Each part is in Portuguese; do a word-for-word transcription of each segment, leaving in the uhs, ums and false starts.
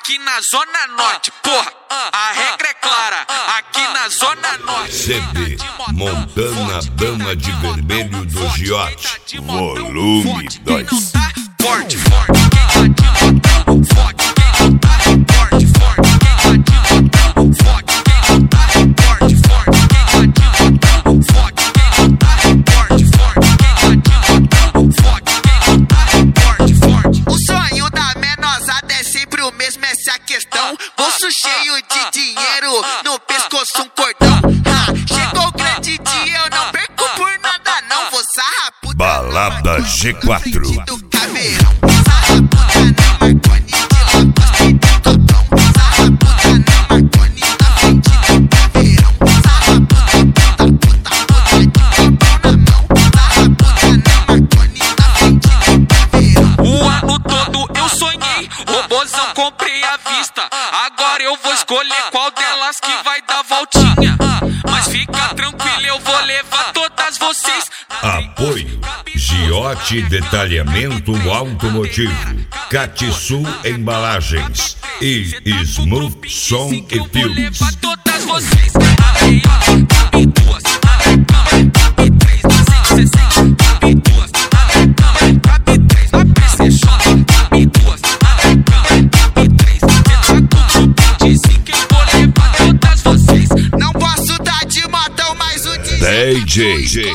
aqui na Zona Norte, porra, a regra é clara, aqui na Zona Norte. C D Montana Dama de Vermelho do Giote, volume dois. Forte, forte, quem tá de montão, forte, quem tá forte, forte, quem tá de montão, forte, quem tá forte, forte, quem tá de montão, forte, quem tá forte, forte, quem tá de montão, forte, quem tá forte, forte. O sonho da menosada é sempre o mesmo, essa é a questão. Bolso cheio de dinheiro, no pescoço um cordão. Ah, chegou o grande dia, eu não perco por nada não. Vou sarrar puta Balada G quatro. do caveirão. Sarra puta na Marconi, de lá gostei do copão. Sarra puta na Marconi, na frente do caveirão. Sarra puta, puta, puta, puta, de copão na mão. Sarra puta na Marconi, na frente do caveirão. O ano todo eu sonhei, robozão comprei à vista. Agora eu vou escolher qual delas que vai dar voltinha. Mas fica tranquilo, eu vou levar todas vocês. Apoio Giote Detalhamento Automotivo, Catiçu Embalagens e Smooth Som e Vou Filmes. levar todas vocês. Aí, ó, cabe duas, cabe cabe três, na cento e sessenta, cabe duas, cabe cabe três, na P C J, cabe duas, cabe cabe três, entra tudo vinte e cinco, eu vou levar todas vocês. Não posso dar de motão, mas o D D J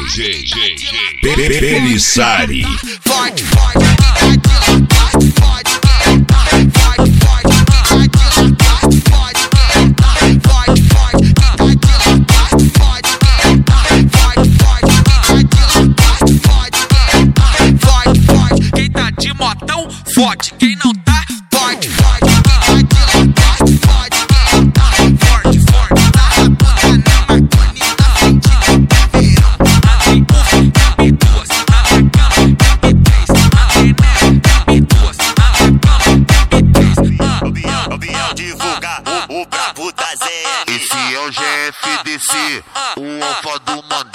Pelissari. Forte, forte, que tá de lagosta, forte, que tá forte, forte, que tá de lagosta, forte, que tá forte, forte, que tá de lagosta, forte, que tá forte, forte, que tá de lagosta, forte, que tá forte, forte, Quem tá de motão, forte, quem não tá, forte, forte, que tá de lagosta, forte, que tá forte, forte, sarra puta na Marconi, na frente do caveirão. tem um, cabe duas, cabe cabe três, cabe cabe duas, cabe cabe três. Eu vim divulgar o, o brabo da Z L. Esse é o G F D C, o alfa do Mandela.